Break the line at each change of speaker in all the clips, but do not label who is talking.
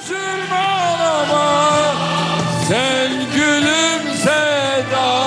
Üzülme ağlama, sen gülümse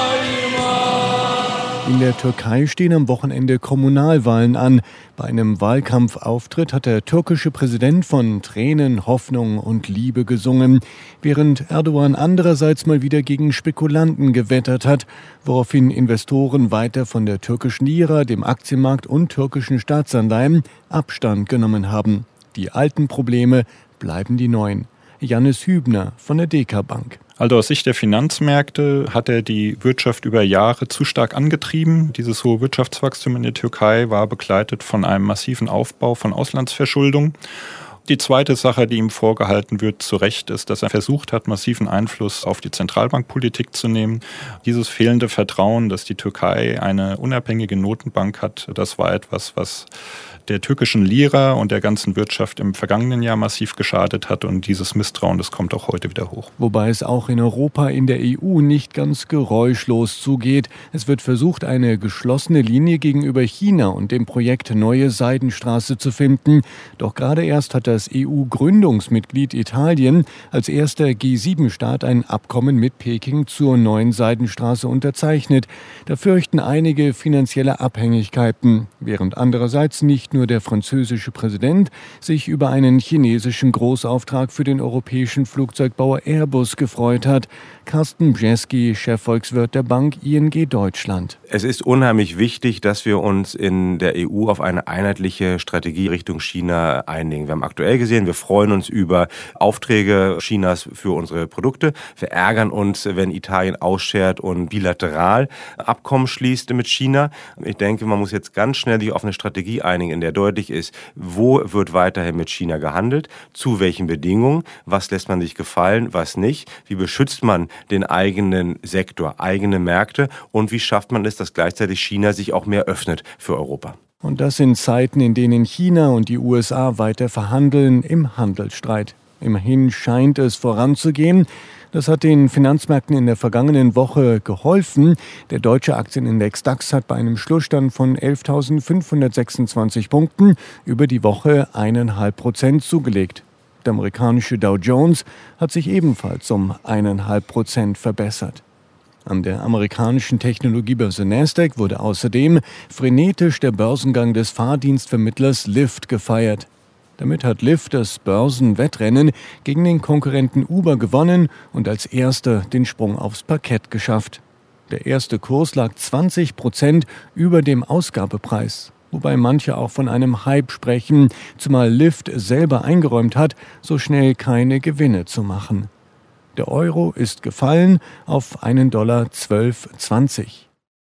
daima.
In der Türkei stehen am Wochenende Kommunalwahlen an. Bei einem Wahlkampfauftritt hat der türkische Präsident von Tränen, Hoffnung und Liebe gesungen, während Erdogan andererseits mal wieder gegen Spekulanten gewettert hat, woraufhin Investoren weiter von der türkischen Lira, dem Aktienmarkt und türkischen Staatsanleihen Abstand genommen haben. Die alten Probleme bleiben die neuen. Jannis Hübner von der DK Bank.
Also aus Sicht der Finanzmärkte hat er die Wirtschaft über Jahre zu stark angetrieben. Dieses hohe Wirtschaftswachstum in der Türkei war begleitet von einem massiven Aufbau von Auslandsverschuldung. Die zweite Sache, die ihm vorgehalten wird, zu Recht, ist, dass er versucht hat, massiven Einfluss auf die Zentralbankpolitik zu nehmen. Dieses fehlende Vertrauen, dass die Türkei eine unabhängige Notenbank hat, das war etwas, was der türkischen Lira und der ganzen Wirtschaft im vergangenen Jahr massiv geschadet hat. Und dieses Misstrauen, das kommt auch heute wieder hoch.
Wobei es auch in Europa, in der EU nicht ganz geräuschlos zugeht. Es wird versucht, eine geschlossene Linie gegenüber China und dem Projekt Neue Seidenstraße zu finden. Doch gerade erst hat das EU-Gründungsmitglied Italien als erster G7-Staat ein Abkommen mit Peking zur Neuen Seidenstraße unterzeichnet. Da fürchten einige finanzielle Abhängigkeiten, während andererseits nicht nur der französische Präsident sich über einen chinesischen Großauftrag für den europäischen Flugzeugbauer Airbus gefreut hat. Carsten Bjeski, Chefvolkswirt der Bank ING Deutschland.
Es ist unheimlich wichtig, dass wir uns in der EU auf eine einheitliche Strategie Richtung China einigen. Wir haben aktuell gesehen, wir freuen uns über Aufträge Chinas für unsere Produkte. Wir ärgern uns, wenn Italien ausschert und bilateral Abkommen schließt mit China. Ich denke, man muss jetzt ganz schnell sich auf eine Strategie einigen, in der deutlich ist, wo wird weiterhin mit China gehandelt, zu welchen Bedingungen, was lässt man sich gefallen, was nicht, wie beschützt man den eigenen Sektor, eigene Märkte und wie schafft man es, dass gleichzeitig China sich auch mehr öffnet für Europa.
Und das in Zeiten, in denen China und die USA weiter verhandeln im Handelsstreit. Immerhin scheint es voranzugehen. Das hat den Finanzmärkten in der vergangenen Woche geholfen. Der deutsche Aktienindex DAX hat bei einem Schlussstand von 11.526 Punkten über die Woche 1,5% zugelegt. Der amerikanische Dow Jones hat sich ebenfalls um 1,5% verbessert. An der amerikanischen Technologiebörse Nasdaq wurde außerdem frenetisch der Börsengang des Fahrdienstvermittlers Lyft gefeiert. Damit hat Lyft das Börsenwettrennen gegen den Konkurrenten Uber gewonnen und als erster den Sprung aufs Parkett geschafft. Der erste Kurs lag 20% über dem Ausgabepreis, wobei manche auch von einem Hype sprechen, zumal Lyft selber eingeräumt hat, so schnell keine Gewinne zu machen. Der Euro ist gefallen auf $1,1220.